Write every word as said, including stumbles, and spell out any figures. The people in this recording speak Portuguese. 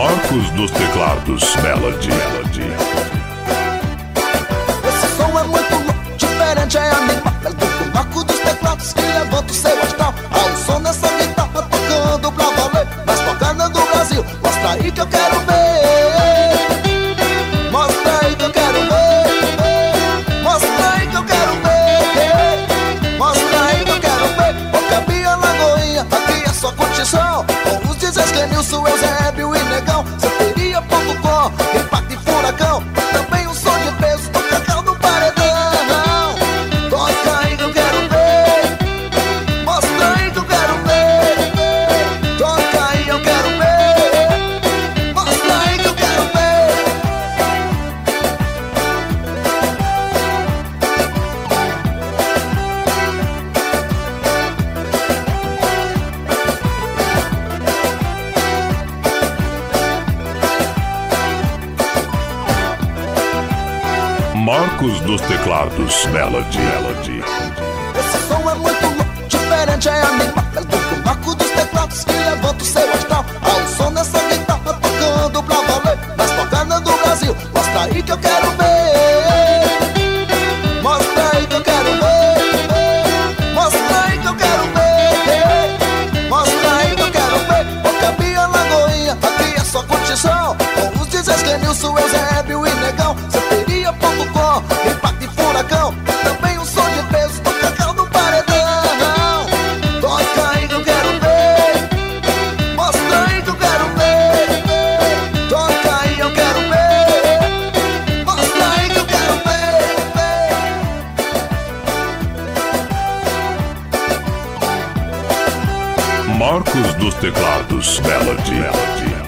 Marcos dos teclados Melody. Melody. Esse som é muito louco, diferente, é animal. É do Marcos dos teclados que levanta o seu astral. Ao som dessa guitarra tocando pra valer. Mas tocando do Brasil, mostra aí que eu quero ver. Mostra aí que eu quero ver. Mostra aí que eu quero ver. Mostra aí que eu quero ver. Porque a minha Lagoinha, aqui é só curtição. Com os dizes que Nilson, Eusébio e Negão. Santeria ponto com, impacto e furacão. Também um som de peso, toca caldo no paredão. Toca aí que eu quero ver. Mostra aí que eu quero ver. Toca aí eu quero ver. Mostra aí que eu quero ver. Marcos dos teclados Melody. Melody. Esse som é muito louco, diferente, é animal. É do Marcos dos teclados que levanta o seu astral. Ao som dessa guitarra tocando pra valer. Mas tocando do Brasil, mostra aí que eu quero ver. Mostra aí que eu quero ver. Mostra aí que eu quero ver. Mostra aí que eu quero ver. Porque a minha Lagoinha, aqui é só curtição. Com os dizes que Nilson, Eusébio e Negão. Santeria ponto com, impacto e furacão. Também um som de peso, toca caldo no paredão. Toca aí que eu quero ver. Mostra aí que eu quero ver. Toca aí eu quero ver. Mostra aí que eu quero ver. Marcos dos teclados Melody. Melody.